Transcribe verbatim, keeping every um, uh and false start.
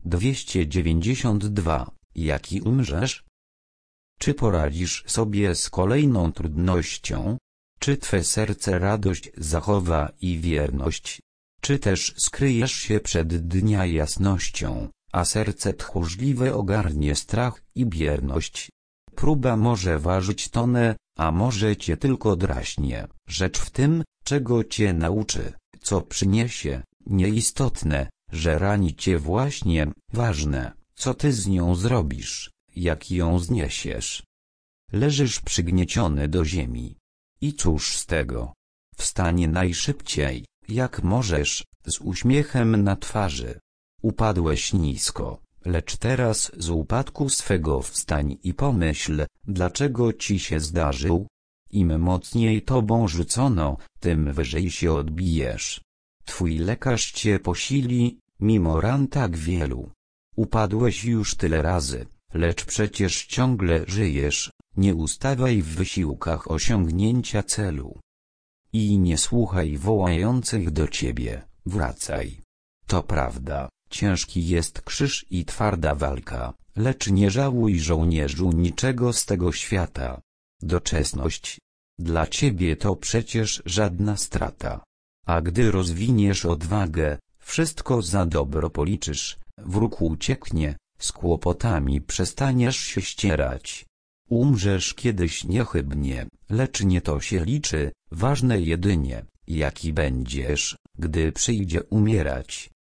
dwieście dziewięćdziesiąt dwa. Jaki umrzesz? Czy poradzisz sobie z kolejną trudnością? Czy twe serce radość zachowa i wierność? Czy też skryjesz się przed dnia jasnością, a serce tchórzliwe ogarnie strach i bierność? Próba może ważyć tonę, a może cię tylko draśnie. Rzecz w tym, czego cię nauczy, co przyniesie, nieistotne, że rani cię właśnie, ważne, co ty z nią zrobisz, jak ją zniesiesz. Leżysz przygnieciony do ziemi. I cóż z tego? Wstań najszybciej, jak możesz, z uśmiechem na twarzy. Upadłeś nisko, lecz teraz z upadku swego wstań i pomyśl, dlaczego ci się zdarzył. Im mocniej tobą rzucono, tym wyżej się odbijesz. Twój lekarz cię posili, mimo ran tak wielu. Upadłeś już tyle razy, lecz przecież ciągle żyjesz. Nie ustawaj w wysiłkach osiągnięcia celu. I nie słuchaj wołających do ciebie, wracaj. To prawda, ciężki jest krzyż i twarda walka, lecz nie żałuj żołnierzu niczego z tego świata. Doczesność. Dla ciebie to przecież żadna strata. A gdy rozwiniesz odwagę, wszystko za dobro policzysz, wróg ucieknie, z kłopotami przestaniesz się ścierać. Umrzesz kiedyś niechybnie, lecz nie to się liczy, ważne jedynie, jaki będziesz, gdy przyjdzie umierać.